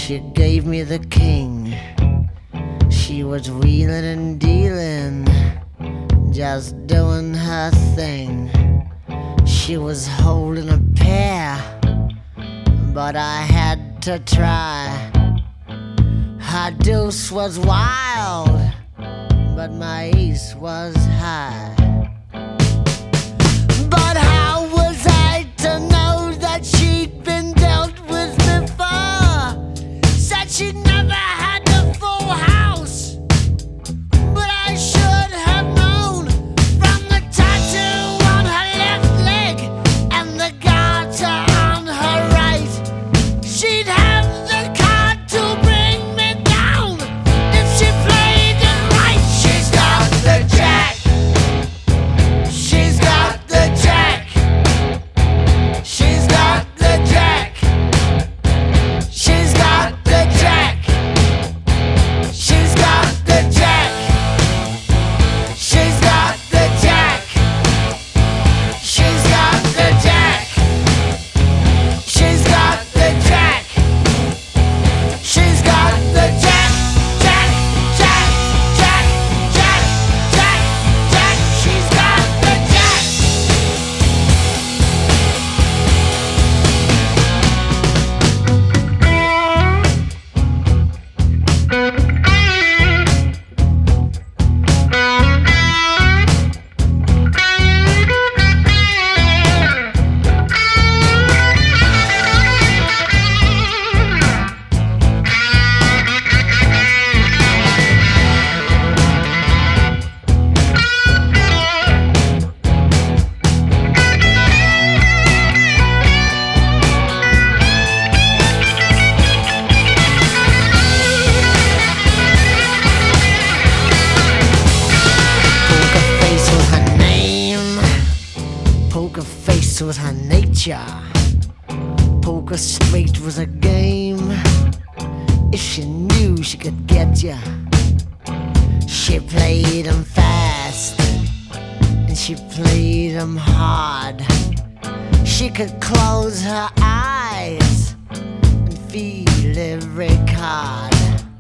She gave me the king. She was wheeling and dealing, just doing her thing. She was holding a pair, but I had to try. Her deuce was wild, but my ace was high. But how was I to know that she'd been dealt with before? Said she'd never had the full house, but I should have known from the tattoo on her left leg and the garter on her right. She'd have the card to bring me down if she played it right. She's got the jack. She's got the jack. She's got the jack. She's got the jack. She's got the jack. She's got the jack. She's got the jack. She's got the jack. She's got the jack. Jack, jack, jack, jack, jack, jack. She's got the jack. Poker face was her nature. Poker straight was a game. If she knew she could get ya, she played 'em fast and she played 'em hard. She could close her eyes and feel every card.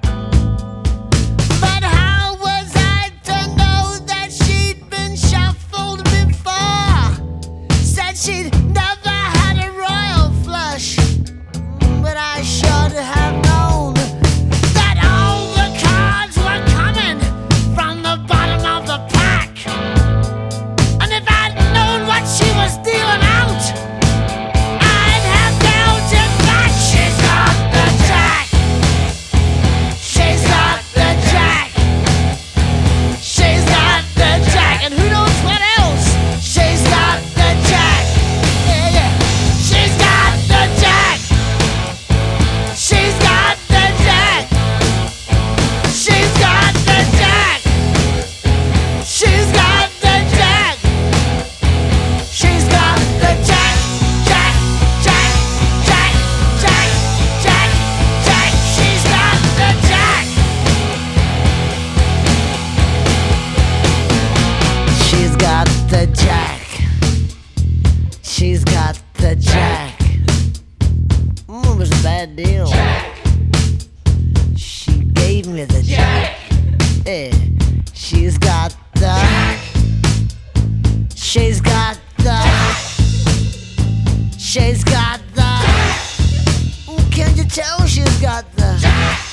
But how was I to know that she'd been shuffled before? Said she'd never had a royal flush, but I should have known that all the cards were coming from the bottom of the pack. And if I'd known what she was dealing out, I'd have dealt it back. She's got the jack. She's got the jack. She's got the jack. And who knows what else? She's got the jack. Yeah, yeah. She's got the jack. She's got the jack. She's got the jack. She's got the jack. She's got the jack. Jack, jack, jack, jack, jack, jack. She's got the jack. She's got the jack. She's got the jack. It was a bad deal. She gave me the jack. Yeah. She's got the. She's got the. She's got the. Can't you tell she's got the?